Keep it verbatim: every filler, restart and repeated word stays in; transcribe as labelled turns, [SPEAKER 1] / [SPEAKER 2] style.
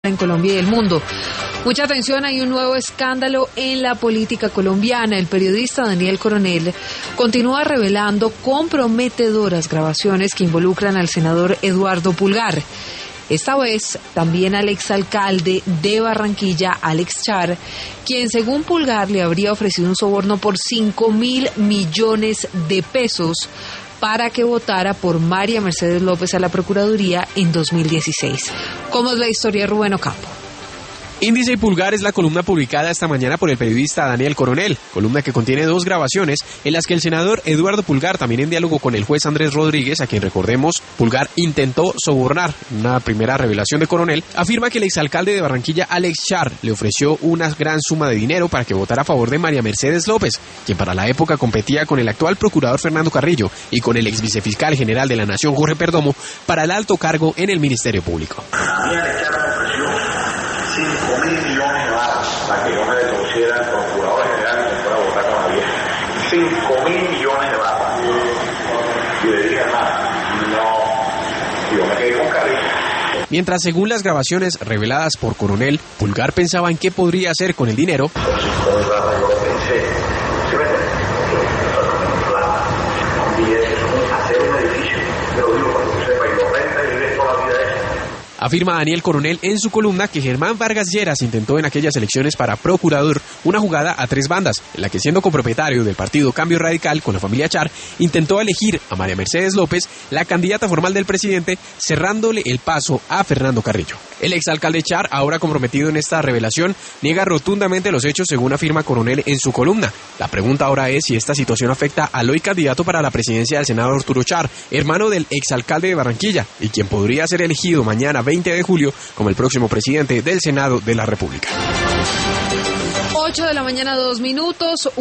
[SPEAKER 1] en Colombia y el mundo. Mucha atención, hay un nuevo escándalo en la política colombiana. El periodista Daniel Coronel continúa revelando comprometedoras grabaciones que involucran al senador Eduardo Pulgar. Esta vez también al exalcalde de Barranquilla, Alex Char, quien según Pulgar le habría ofrecido un soborno por cinco mil millones de pesos para que votara por María Mercedes López a la Procuraduría en dos mil dieciséis. ¿Cómo es la historia de Rubén Ocampo?
[SPEAKER 2] Índice y Pulgar es la columna publicada esta mañana por el periodista Daniel Coronel, columna que contiene dos grabaciones en las que el senador Eduardo Pulgar, también en diálogo con el juez Andrés Rodríguez, a quien recordemos, Pulgar intentó sobornar. Una primera revelación de Coronel afirma que el exalcalde de Barranquilla, Alex Char, le ofreció una gran suma de dinero para que votara a favor de María Mercedes López, quien para la época competía con el actual procurador Fernando Carrillo y con el ex vicefiscal general de la Nación, Jorge Perdomo, para el alto cargo en el Ministerio Público.
[SPEAKER 3] cinco mil millones de baros para que yo me denunciara al procurador general y me fuera a votar con la vieja. cinco mil millones de baros. Y le dije, hermano, no, yo me quedé con Carrillo.
[SPEAKER 2] Mientras, según las grabaciones reveladas por Coronel, Pulgar pensaba en qué podría hacer con el dinero.
[SPEAKER 3] Con plata yo pensé, ¿sí me entiendes? Con billetes, hacer un edificio, pero digo, cuando tú sepas, y lo renta y vives toda la vida de eso.
[SPEAKER 2] Afirma Daniel Coronel en su columna que Germán Vargas Lleras intentó en aquellas elecciones para procurador una jugada a tres bandas, en la que siendo copropietario del partido Cambio Radical con la familia Char, intentó elegir a María Mercedes López, la candidata formal del presidente, cerrándole el paso a Fernando Carrillo. El exalcalde Char, ahora comprometido en esta revelación, niega rotundamente los hechos según afirma Coronel en su columna. La pregunta ahora es si esta situación afecta al hoy candidato para la presidencia del Senado, Arturo Char, hermano del exalcalde de Barranquilla, y quien podría ser elegido mañana veinte de julio como el próximo presidente del Senado de la República.
[SPEAKER 1] ocho de la mañana, dos minutos.